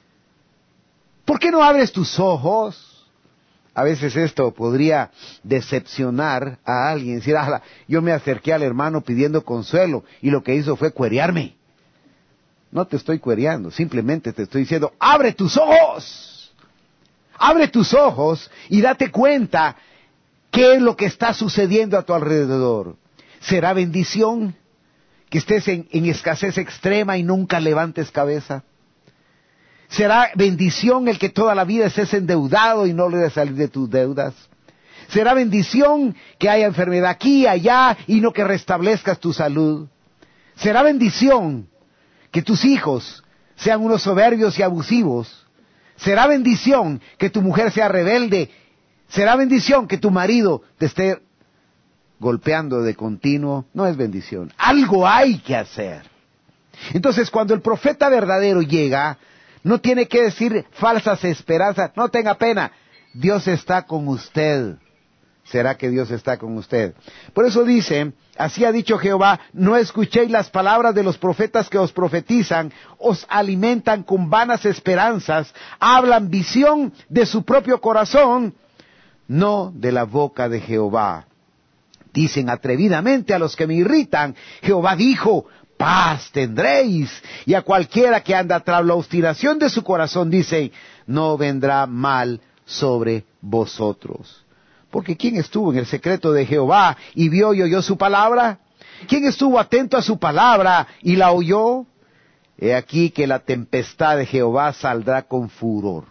¿Por qué no abres tus ojos? A veces esto podría decepcionar a alguien, decir, ah, yo me acerqué al hermano pidiendo consuelo y lo que hizo fue cuerearme. No te estoy cuereando, simplemente te estoy diciendo, abre tus ojos, abre tus ojos y date cuenta qué es lo que está sucediendo a tu alrededor. ¿Será bendición que estés en, en escasez extrema y nunca levantes cabeza? ¿Será bendición el que toda la vida estés endeudado y no logres salir de tus deudas? ¿Será bendición que haya enfermedad aquí y allá y no que restablezcas tu salud? ¿Será bendición que tus hijos sean unos soberbios y abusivos? ¿Será bendición que tu mujer sea rebelde? ¿Será bendición que tu marido te esté golpeando de continuo? No es bendición. Algo hay que hacer. Entonces, cuando el profeta verdadero llega, no tiene que decir falsas esperanzas. No tenga pena. Dios está con usted. será que Dios está con usted. Por eso dice, así ha dicho Jehová, no escuchéis las palabras de los profetas que os profetizan, os alimentan con vanas esperanzas, hablan visión de su propio corazón, no de la boca de Jehová. Dicen atrevidamente a los que me irritan, Jehová dijo, paz tendréis. Y a cualquiera que anda tras la obstinación de su corazón, dice, no vendrá mal sobre vosotros. Porque ¿quién estuvo en el secreto de Jehová y vio y oyó su palabra? ¿Quién estuvo atento a su palabra y la oyó? He aquí que la tempestad de Jehová saldrá con furor.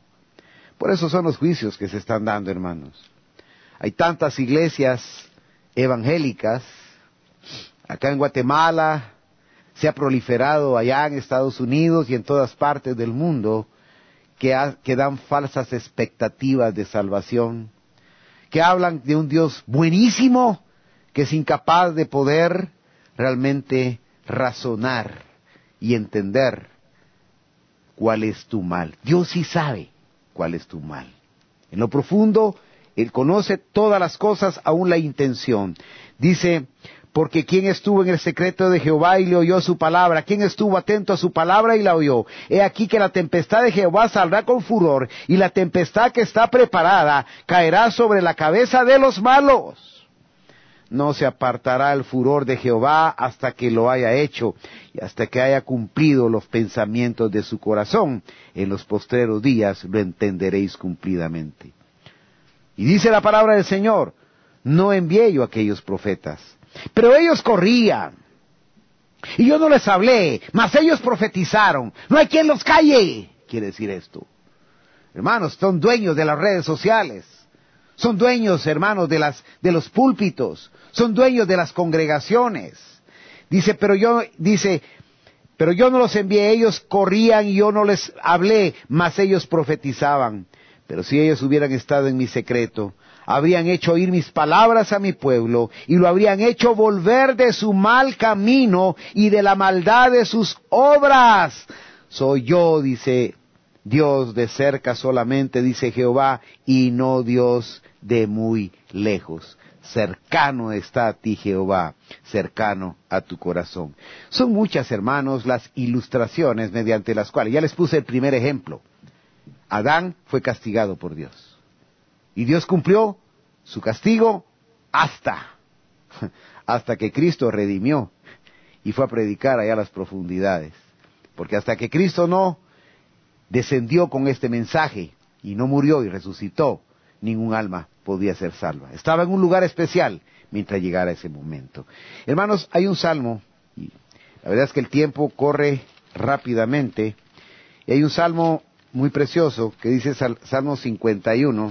Por eso son los juicios que se están dando, hermanos. Hay tantas iglesias evangélicas, acá en Guatemala, se ha proliferado allá en Estados Unidos y en todas partes del mundo, que, ha, que dan falsas expectativas de salvación, que hablan de un Dios buenísimo, que es incapaz de poder realmente razonar y entender cuál es tu mal. Dios sí sabe cuál es tu mal. En lo profundo, Él conoce todas las cosas, aun la intención. Dice, porque ¿quién estuvo en el secreto de Jehová y le oyó su palabra? ¿Quién estuvo atento a su palabra y la oyó? He aquí que la tempestad de Jehová saldrá con furor, y la tempestad que está preparada caerá sobre la cabeza de los malos. No se apartará el furor de Jehová hasta que lo haya hecho, y hasta que haya cumplido los pensamientos de su corazón. En los postreros días lo entenderéis cumplidamente. Y dice la palabra del Señor, no envié yo a aquellos profetas, pero ellos corrían, y yo no les hablé, mas ellos profetizaron. No hay quien los calle, quiere decir esto. Hermanos, son dueños de las redes sociales, son dueños, hermanos, de las de los púlpitos, son dueños de las congregaciones. Dice, pero yo, dice, pero yo no los envié, ellos corrían y yo no les hablé, mas ellos profetizaban. Pero si ellos hubieran estado en mi secreto, habrían hecho oír mis palabras a mi pueblo, y lo habrían hecho volver de su mal camino y de la maldad de sus obras. Soy yo, dice Dios, de cerca solamente, dice Jehová, y no Dios de muy lejos. Cercano está a ti, Jehová, cercano a tu corazón. Son muchas, hermanos, las ilustraciones mediante las cuales, ya les puse el primer ejemplo. Adán fue castigado por Dios. Y Dios cumplió su castigo hasta, hasta que Cristo redimió y fue a predicar allá a las profundidades. Porque hasta que Cristo no descendió con este mensaje y no murió y resucitó, ningún alma podía ser salva. Estaba en un lugar especial mientras llegara ese momento. Hermanos, hay un salmo, y la verdad es que el tiempo corre rápidamente, y hay un salmo muy precioso que dice Salmo cincuenta y uno,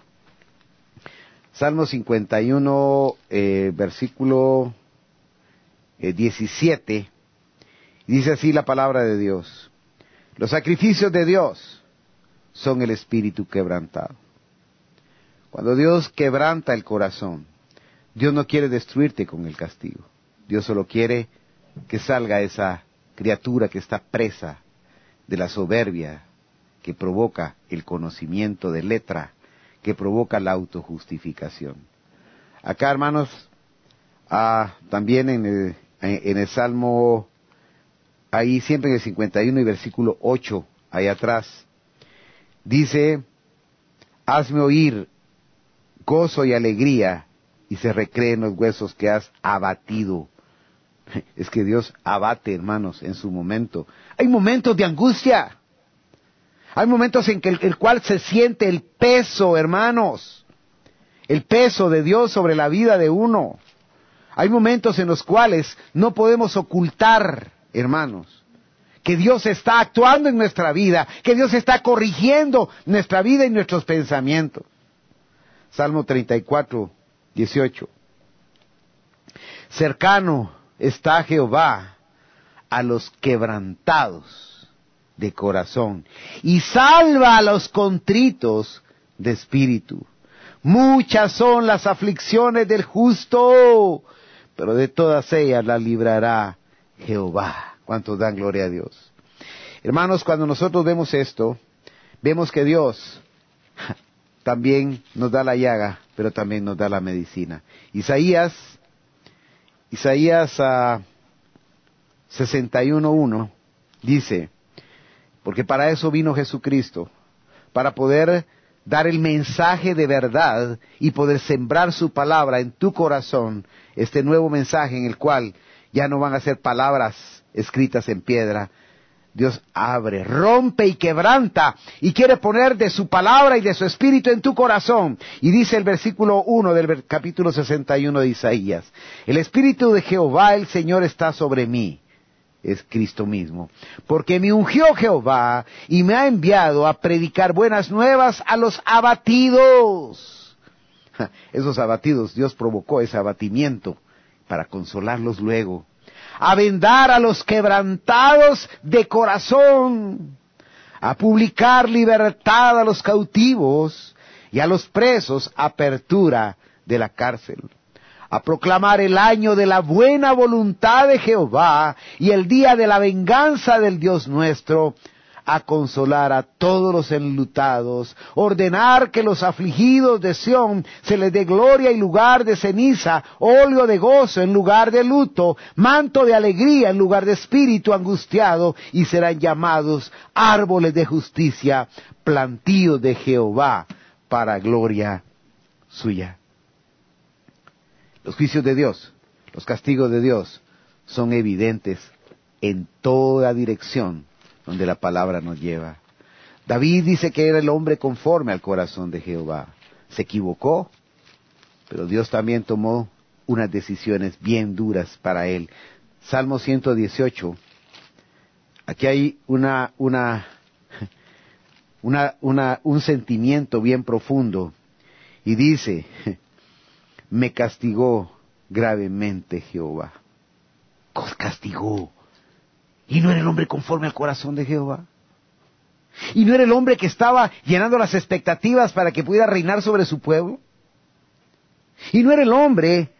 Salmo cincuenta y uno, eh, versículo eh, diecisiete, y dice así la palabra de Dios: los sacrificios de Dios son el espíritu quebrantado. Cuando Dios quebranta el corazón, Dios no quiere destruirte con el castigo. Dios solo quiere que salga esa criatura que está presa de la soberbia, que provoca el conocimiento de letra, que provoca la autojustificación. Acá, hermanos, ah, también en el, en el Salmo, ahí siempre en el cincuenta y uno y versículo ocho, ahí atrás, dice, hazme oír gozo y alegría, y se recreen los huesos que has abatido. Es que Dios abate, hermanos, en su momento. Hay momentos de angustia. Hay momentos en que el, el cual se siente el peso, hermanos, el peso de Dios sobre la vida de uno. Hay momentos en los cuales no podemos ocultar, hermanos, que Dios está actuando en nuestra vida, que Dios está corrigiendo nuestra vida y nuestros pensamientos. Salmo treinta y cuatro, dieciocho. Cercano está Jehová a los quebrantados de corazón, y salva a los contritos de espíritu. Muchas son las aflicciones del justo, pero de todas ellas la librará Jehová. ¿Cuántos dan gloria a Dios? Hermanos, cuando nosotros vemos esto, vemos que Dios también nos da la llaga pero también nos da la medicina. Isaías, Isaías uh, sesenta y uno uno dice, porque para eso vino Jesucristo, para poder dar el mensaje de verdad y poder sembrar su palabra en tu corazón, este nuevo mensaje en el cual ya no van a ser palabras escritas en piedra. Dios abre, rompe y quebranta y quiere poner de su palabra y de su espíritu en tu corazón. Y dice el versículo uno del capítulo sesenta y uno de Isaías, el espíritu de Jehová el Señor está sobre mí. Es Cristo mismo, porque me ungió Jehová y me ha enviado a predicar buenas nuevas a los abatidos. Esos abatidos, Dios provocó ese abatimiento para consolarlos luego. A vendar a los quebrantados de corazón, a publicar libertad a los cautivos y a los presos apertura de la cárcel. A proclamar el año de la buena voluntad de Jehová y el día de la venganza del Dios nuestro, a consolar a todos los enlutados, ordenar que los afligidos de Sión se les dé gloria en lugar de ceniza, óleo de gozo en lugar de luto, manto de alegría en lugar de espíritu angustiado, y serán llamados árboles de justicia, plantíos de Jehová para gloria suya. Los juicios de Dios, los castigos de Dios son evidentes en toda dirección donde la palabra nos lleva. David dice que era el hombre conforme al corazón de Jehová. Se equivocó, pero Dios también tomó unas decisiones bien duras para él. Salmo ciento dieciocho, aquí hay una, una, una, una, un sentimiento bien profundo, y dice, me castigó gravemente Jehová. Castigó. ¿Y no era el hombre conforme al corazón de Jehová? ¿Y no era el hombre que estaba llenando las expectativas para que pudiera reinar sobre su pueblo? ¿Y no era el hombre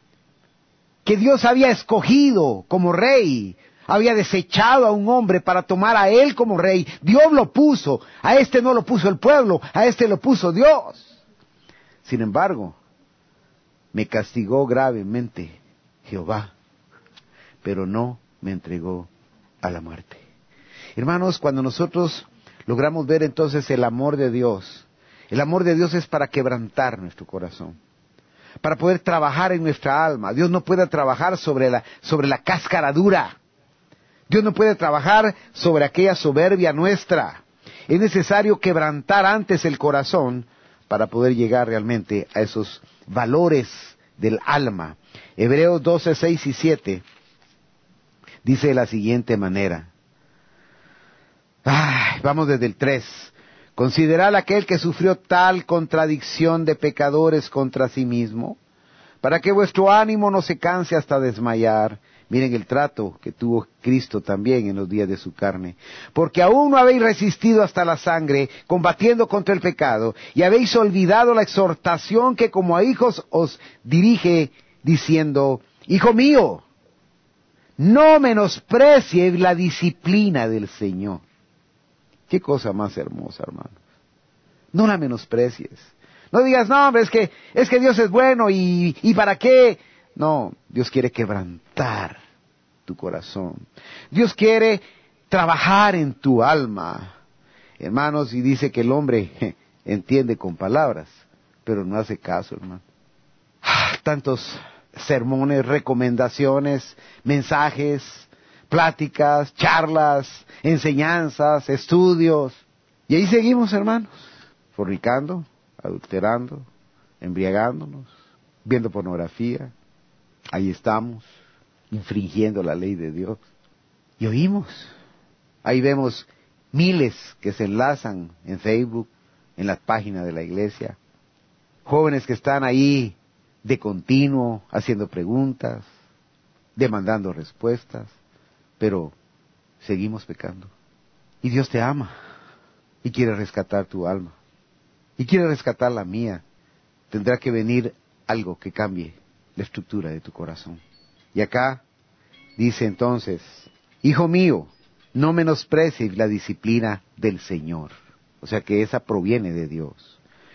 que Dios había escogido como rey? Había desechado a un hombre para tomar a él como rey. Dios lo puso. A este no lo puso el pueblo, a este lo puso Dios. Sin embargo, me castigó gravemente Jehová, pero no me entregó a la muerte. Hermanos, cuando nosotros logramos ver entonces el amor de Dios, el amor de Dios es para quebrantar nuestro corazón, para poder trabajar en nuestra alma. Dios no puede trabajar sobre la, sobre la cáscara dura. Dios no puede trabajar sobre aquella soberbia nuestra. Es necesario quebrantar antes el corazón para poder llegar realmente a esos valores del alma. Hebreos doce, seis y siete dice de la siguiente manera. Ay, vamos desde el tres. Considerad aquel que sufrió tal contradicción de pecadores contra sí mismo, para que vuestro ánimo no se canse hasta desmayar. Miren el trato que tuvo Cristo también en los días de su carne. Porque aún no habéis resistido hasta la sangre, combatiendo contra el pecado, y habéis olvidado la exhortación que como a hijos os dirige, diciendo, Hijo mío, no menosprecies la disciplina del Señor. Qué cosa más hermosa, hermanos. No la menosprecies. No digas, no, hombre, es que, es que Dios es bueno y, y ¿para qué? No, Dios quiere quebrantar tu corazón. Dios quiere trabajar en tu alma. Hermanos, y dice que el hombre je, entiende con palabras, pero no hace caso, hermano. Ah, tantos sermones, recomendaciones, mensajes, pláticas, charlas, enseñanzas, estudios. Y ahí seguimos, hermanos, fornicando, adulterando, embriagándonos, viendo pornografía. Ahí estamos, infringiendo la ley de Dios. Y oímos. Ahí vemos miles que se enlazan en Facebook, en las páginas de la iglesia. Jóvenes que están ahí de continuo, haciendo preguntas, demandando respuestas. Pero seguimos pecando. Y Dios te ama. Y quiere rescatar tu alma. Y quiere rescatar la mía. Tendrá que venir algo que cambie la estructura de tu corazón. Y acá dice entonces, Hijo mío, no menosprecies la disciplina del Señor. O sea que esa proviene de Dios.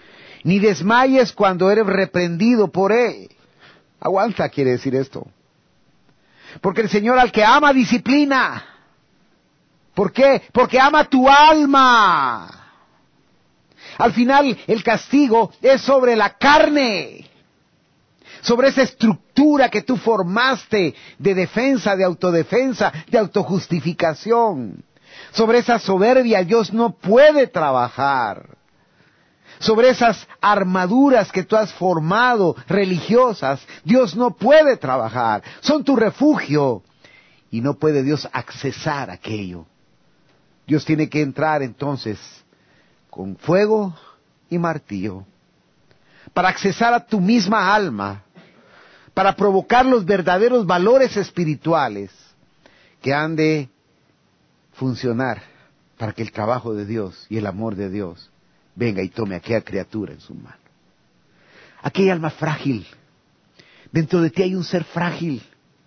ni desmayes cuando eres reprendido por él. Aguanta, quiere decir esto. Porque el Señor al que ama disciplina. ¿Por qué? Porque ama tu alma. Al final, el castigo es sobre la carne, sobre esa estructura que tú formaste de defensa, de autodefensa, de autojustificación. Sobre esa soberbia Dios no puede trabajar. Sobre esas armaduras que tú has formado, religiosas, Dios no puede trabajar. Son tu refugio y no puede Dios accesar aquello. Dios tiene que entrar entonces con fuego y martillo, para accesar a tu misma alma, para provocar los verdaderos valores espirituales que han de funcionar para que el trabajo de Dios y el amor de Dios venga y tome a aquella criatura en su mano. Aquella alma frágil, dentro de ti hay un ser frágil,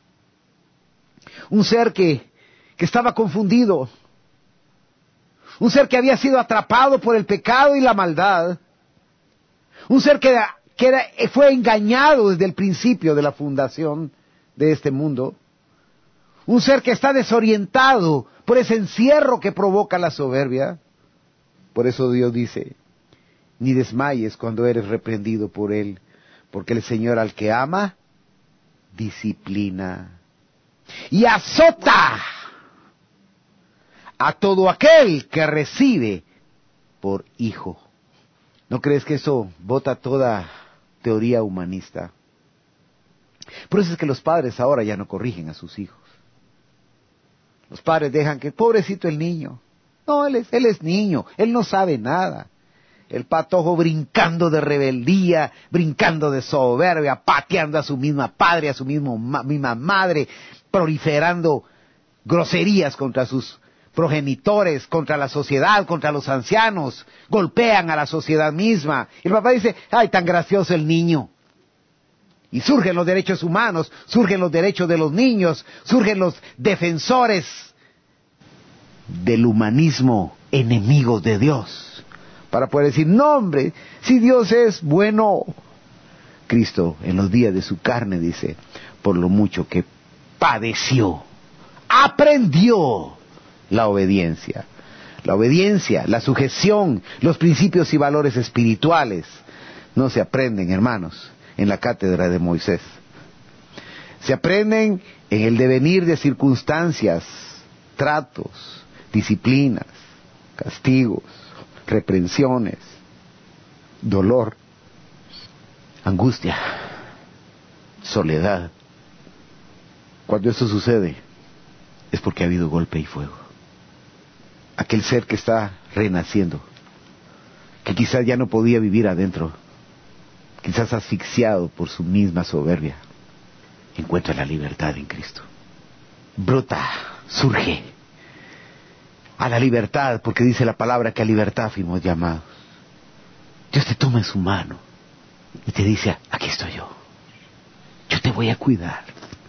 un ser que, que estaba confundido, un ser que había sido atrapado por el pecado y la maldad. Un ser que, que era, fue engañado desde el principio de la fundación de este mundo. Un ser que está desorientado por ese encierro que provoca la soberbia. Por eso Dios dice, ni desmayes cuando eres reprendido por Él, porque el Señor al que ama, disciplina y azota a todo aquel que recibe por hijo. ¿No crees que eso bota toda teoría humanista? Por eso es que los padres ahora ya no corrigen a sus hijos. Los padres dejan que, pobrecito el niño. No, él es, él es niño, él no sabe nada. El patojo brincando de rebeldía, brincando de soberbia, pateando a su misma padre, a su mismo, ma, misma madre, proliferando groserías contra sus progenitores, contra la sociedad, contra los ancianos, golpean a la sociedad misma. Y el papá dice, ay, tan gracioso el niño. Y surgen los derechos humanos, surgen los derechos de los niños, surgen los defensores del humanismo, enemigos de Dios, para poder decir, no hombre, si Dios es bueno. Cristo en los días de su carne dice, por lo mucho que padeció, aprendió la obediencia. La obediencia, la sujeción, los principios y valores espirituales no se aprenden, hermanos, en la cátedra de Moisés. Se aprenden en el devenir de circunstancias, tratos, disciplinas, castigos, reprensiones, dolor, angustia, soledad. Cuando esto sucede, es porque ha habido golpe y fuego. Aquel ser que está renaciendo, que quizás ya no podía vivir adentro, quizás asfixiado por su misma soberbia, encuentra la libertad en Cristo. Brota, surge a la libertad, porque dice la palabra que a libertad fuimos llamados. Dios te toma en su mano y te dice, aquí estoy yo. Yo te voy a cuidar.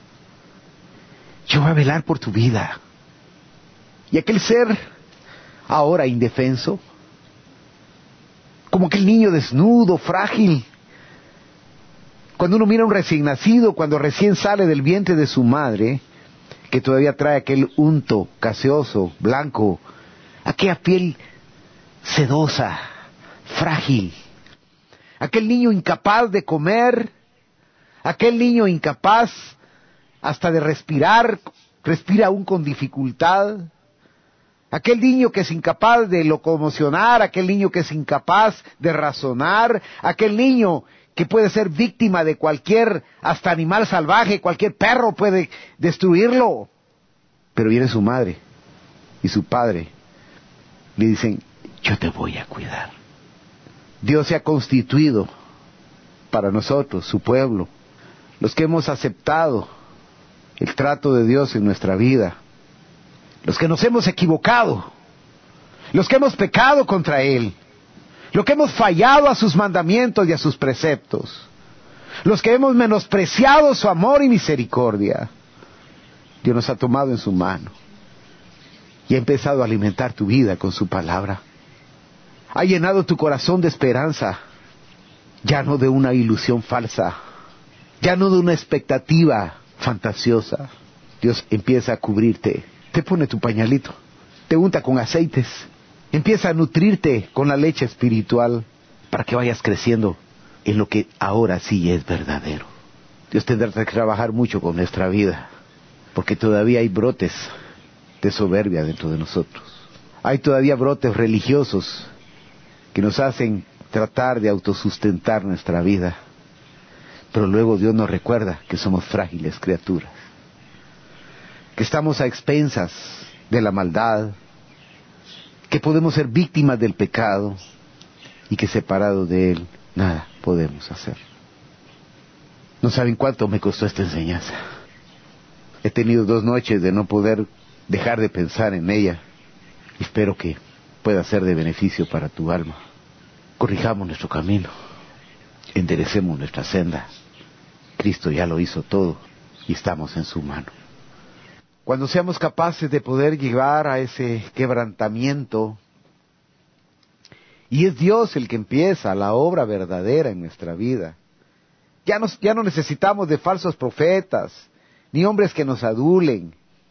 Yo voy a velar por tu vida. Y aquel ser ahora indefenso, como aquel niño desnudo, frágil. Cuando uno mira a un recién nacido, cuando recién sale del vientre de su madre, que todavía trae aquel unto gaseoso, blanco, aquella piel sedosa, frágil, aquel niño incapaz de comer, aquel niño incapaz hasta de respirar, respira aún con dificultad, aquel niño que es incapaz de locomocionar, aquel niño que es incapaz de razonar, aquel niño que puede ser víctima de cualquier, hasta animal salvaje, cualquier perro puede destruirlo. Pero viene su madre y su padre, le dicen, yo te voy a cuidar. Dios se ha constituido para nosotros, su pueblo, los que hemos aceptado el trato de Dios en nuestra vida, los que nos hemos equivocado, los que hemos pecado contra Él, los que hemos fallado a sus mandamientos y a sus preceptos, los que hemos menospreciado su amor y misericordia. Dios nos ha tomado en su mano y ha empezado a alimentar tu vida con su palabra. Ha llenado tu corazón de esperanza. ya no de una ilusión falsa, ya no de una expectativa fantasiosa. Dios empieza a cubrirte, te pone tu pañalito, te unta con aceites, empieza a nutrirte con la leche espiritual para que vayas creciendo en lo que ahora sí es verdadero. Dios tendrá que trabajar mucho con nuestra vida, porque todavía hay brotes de soberbia dentro de nosotros. Hay todavía brotes religiosos que nos hacen tratar de autosustentar nuestra vida. Pero luego Dios nos recuerda que somos frágiles criaturas, que estamos a expensas de la maldad, que podemos ser víctimas del pecado y que separados de Él nada podemos hacer. No saben cuánto me costó esta enseñanza. He tenido dos noches de no poder dejar de pensar en ella. Espero que pueda ser de beneficio para tu alma. Corrijamos nuestro camino, enderecemos nuestra senda. Cristo ya lo hizo todo y estamos en su mano. Cuando seamos capaces de poder llegar a ese quebrantamiento, y es Dios el que empieza la obra verdadera en nuestra vida, ya, nos, ya no necesitamos de falsos profetas, ni hombres que nos adulen.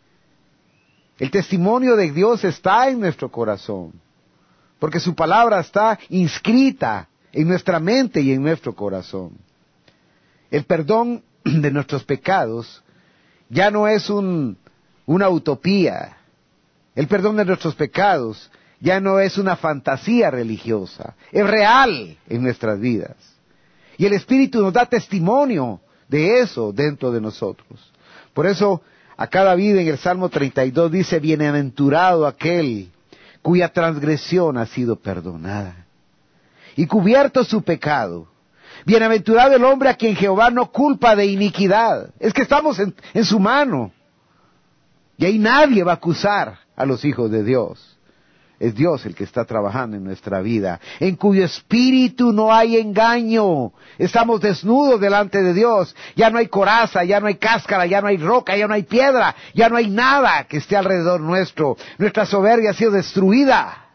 El testimonio de Dios está en nuestro corazón, porque su palabra está inscrita en nuestra mente y en nuestro corazón. El perdón de nuestros pecados ya no es un, una utopía. El perdón de nuestros pecados ya no es una fantasía religiosa. Es real en nuestras vidas. Y el Espíritu nos da testimonio de eso dentro de nosotros. Por eso, a cada vida en el Salmo treinta y dos dice, bienaventurado aquel cuya transgresión ha sido perdonada y cubierto su pecado. Bienaventurado el hombre a quien Jehová no culpa de iniquidad. Es que estamos en, en su mano. Y ahí nadie va a acusar a los hijos de Dios. Es Dios el que está trabajando en nuestra vida, en cuyo espíritu no hay engaño. Estamos desnudos delante de Dios. Ya no hay coraza, ya no hay cáscara, ya no hay roca, ya no hay piedra, ya no hay nada que esté alrededor nuestro. Nuestra soberbia ha sido destruida.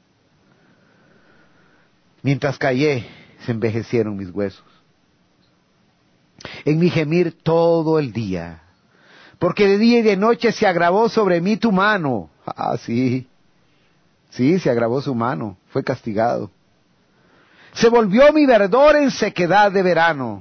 Mientras callé, se envejecieron mis huesos. En mi gemir todo el día, porque de día y de noche se agravó sobre mí tu mano. Ah, sí. Sí, se agravó su mano, fue castigado. Se volvió mi verdor en sequedad de verano.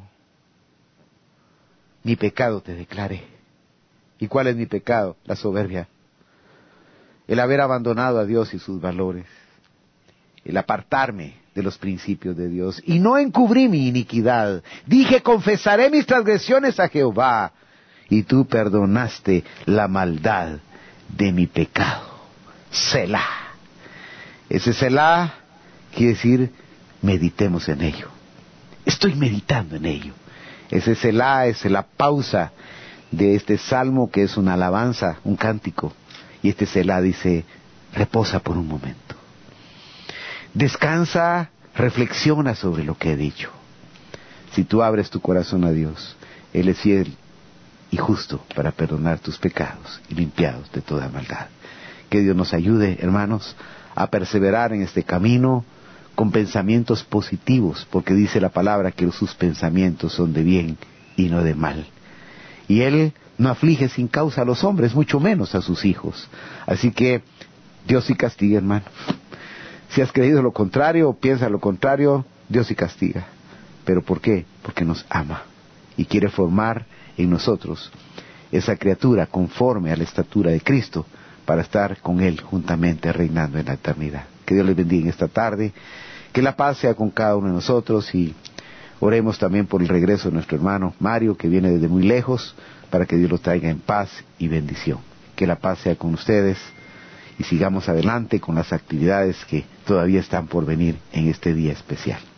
Mi pecado te declaré. ¿Y cuál es mi pecado? La soberbia. El haber abandonado a Dios y sus valores. El apartarme de los principios de Dios. Y no encubrí mi iniquidad. Dije, confesaré mis transgresiones a Jehová. Y tú perdonaste la maldad de mi pecado. Selah. Ese Selah quiere decir, meditemos en ello. Estoy meditando en ello. Ese Selah es la pausa de este salmo que es una alabanza, un cántico. Y este Selah dice, reposa por un momento. Descansa, reflexiona sobre lo que he dicho. Si tú abres tu corazón a Dios, Él es fiel y justo para perdonar tus pecados y limpiados de toda maldad. Que Dios nos ayude, hermanos, a perseverar en este camino con pensamientos positivos, porque dice la palabra que sus pensamientos son de bien y no de mal. Y Él no aflige sin causa a los hombres, mucho menos a sus hijos. Así que Dios sí castiga, hermano. Si has creído lo contrario o piensas lo contrario, Dios sí castiga. ¿Pero por qué? Porque nos ama y quiere formar en nosotros esa criatura conforme a la estatura de Cristo, para estar con Él juntamente reinando en la eternidad. Que Dios les bendiga en esta tarde, que la paz sea con cada uno de nosotros y oremos también por el regreso de nuestro hermano Mario, que viene desde muy lejos, para que Dios lo traiga en paz y bendición. Que la paz sea con ustedes y sigamos adelante con las actividades que todavía están por venir en este día especial.